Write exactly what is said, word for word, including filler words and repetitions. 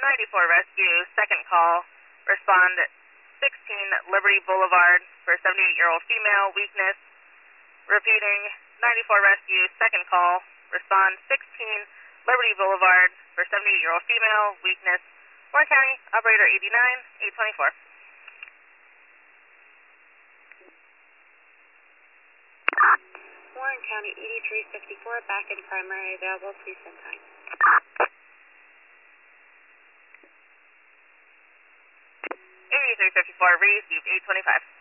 ninety-four Rescue, second call. Respond sixteen Liberty Boulevard for seventy-eight-year-old female, weakness. Repeating, ninety-four Rescue, second call. Respond sixteen Liberty Boulevard for seventy-eight-year-old female, weakness. Warren County, operator eighty-nine, eight twenty-four. Warren County, eighty-three fifty-four, back in primary, available, please send time. eighty-three fifty-four, receive eight twenty-five.